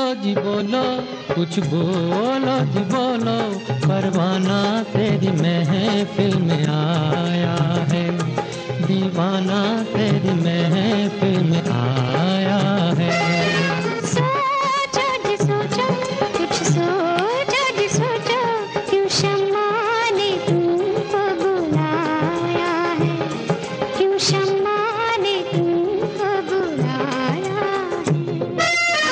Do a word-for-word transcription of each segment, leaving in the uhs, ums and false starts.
जी बोलो, कुछ बोलो जी बोलो, परवाना तेरी महफिल में आया है, दीवाना तेरी महफिल में आया है। सोचो जी सोचो, कुछ सोचो जी सोचो, क्यों शम्मा ने तुमको बुलाया है, क्यों शम्मा ने तुमको बुलाया है।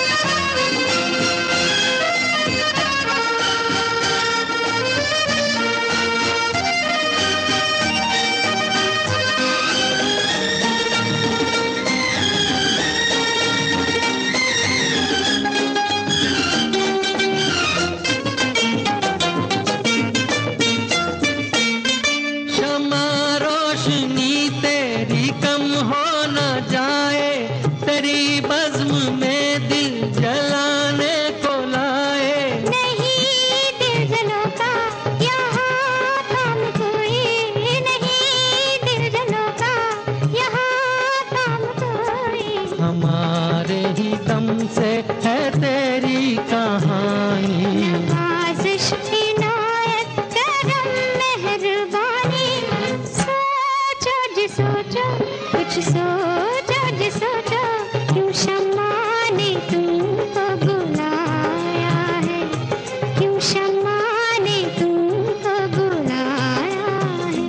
शम्मा रोशनी तेरी कम हो न जाए, तेरी बज़्म में दिल जलाने को लाए। नहीं दिल जलों का यहाँ काम कोई, नहीं दिल जलों का यहाँ काम कोई। हमारे ही दम से है तेरी कहानी, नवाज़िश इनायत करम मेहरबानी। सोचो जी सोचो, कुछ सोचो जी सोचो, क्यों शम्मा ने तुमको बुलाया है, क्यों शम्मा ने तुमको बुलाया है।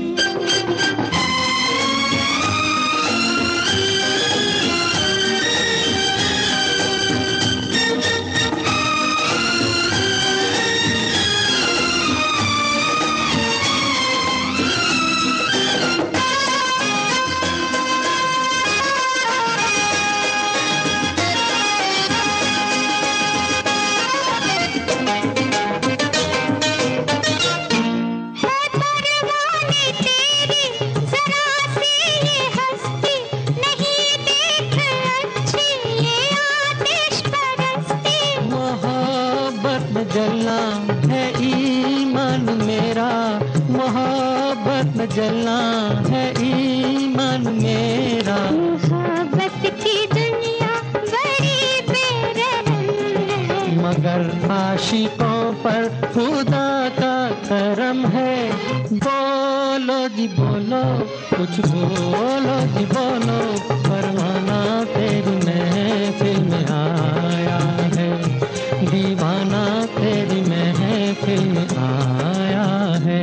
है परवाने तेरी ज़रा सी ये हस्ती, नहीं देख अच्छी ये आतिश परस्ती। मोहब्बत में जलना है ईमान मेरा, मोहब्बत में जलना है ईमान मेरा। मोहब्बत की दुनिया बड़ी बेरहम है, मगर आशिकों पर खुदा का करम है। बोलो जी बोलो, कुछ बोलो जी बोलो, परवाना तेरी महफिल में आया है, दीवाना तेरी महफिल में आया है।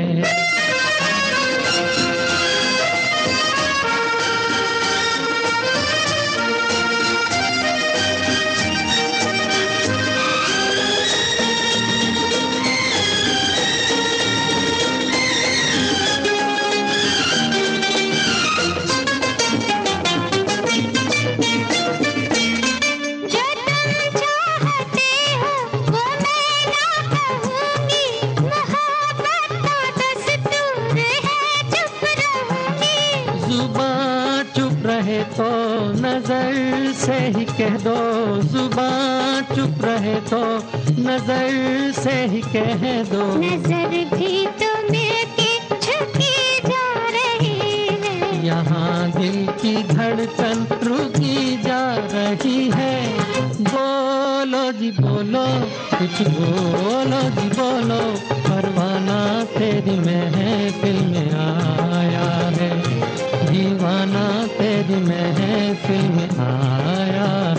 जो तुम चाहते हो वो मैं ना कहूँगी, मोहब्बत का दस्तूर है चुप रहूँगी। जुबान चुप रहे तो नजर से ही कह दो, जुबान चुप रहे तो नजर से ही कह दो। नजर भी तो मिलके झुकी जा रही है, यहाँ दिल की धड़कन रुकी जा रही है। बोलो जी बोलो, कुछ बोलो जी बोलो, परवाना तेरी महफिल में आया है, दीवाना तेरी महफिल में आया